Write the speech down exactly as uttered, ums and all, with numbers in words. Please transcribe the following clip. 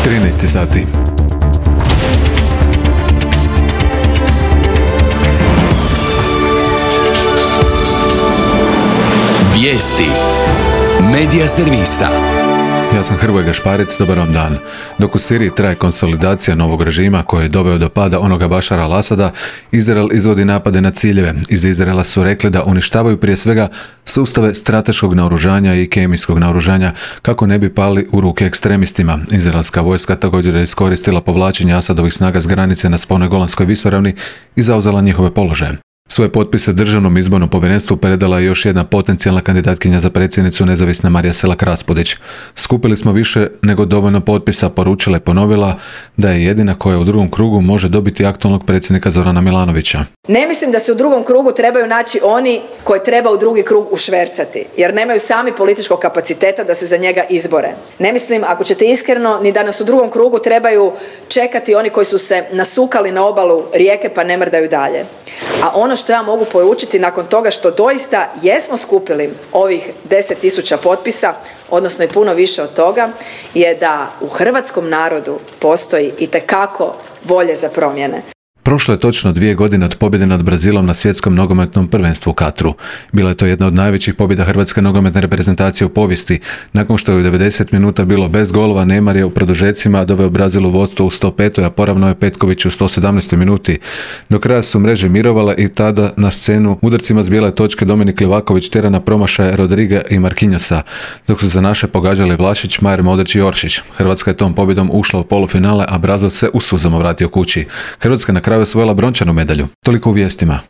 trinaest sati. Vijesti Medija servisa. Ja sam Hrvoje Gašparec, dobar vam dan. Dok u Siriji traje konsolidacija novog režima koji je doveo do pada onoga Bašara al-Asada, Izrael izvodi napade na ciljeve. Iz Izraela su rekli da uništavaju prije svega sustave strateškog naoružanja i kemijskog naoružanja kako ne bi pali u ruke ekstremistima. Izraelska vojska također je iskoristila povlačenje Asadovih snaga s granice na Sponoj Golanskoj visoravni i zauzela njihove položaje. Svoje potpise Državnom izbornom povjerenstvu predala je još jedna potencijalna kandidatkinja za predsjednicu, nezavisna Marija Selak Raspudić. Skupili smo više nego dovoljno potpisa, poručila i ponovila da je jedina koja u drugom krugu može dobiti aktualnog predsjednika Zorana Milanovića. Ne mislim da se u drugom krugu trebaju naći oni koji treba u drugi krug ušvercati, jer nemaju sami političkog kapaciteta da se za njega izbore. Ne mislim, ako ćete iskreno, ni da nas u drugom krugu trebaju čekati oni koji su se nasukali na obalu rijeke pa ne mrdaju dalje. A ono što ja mogu poručiti nakon toga što doista jesmo skupili ovih deset tisuća potpisa, odnosno i puno više od toga, je da u hrvatskom narodu postoji itekako volje za promjene. Prošlo je točno dvije godine od pobjede nad Brazilom na svjetskom nogometnom prvenstvu u Katru. Bila je to jedna od najvećih pobjeda hrvatske nogometne reprezentacije u povijesti. Nakon što je u devedeset minuta bilo bez golova, Neymar je u produžecima doveo Brazil u vodstvo u sto petoj, a poravno je Petković u sto sedamnaestoj minuti. Do kraja su mreže mirovale i tada na scenu udarcima s bijele točke Dominik Livaković tjera na promašaje Rodriga i Marquinhosa, dok su za naše pogađali Vlašić, Majer Modrić i Oršić. Hrvatska je tom pobjedom ušla u polufinale, a Brazil se u suzama vratio kući. Hrvatska na kraju osvojila brončanu medalju. Toliko u vijestima.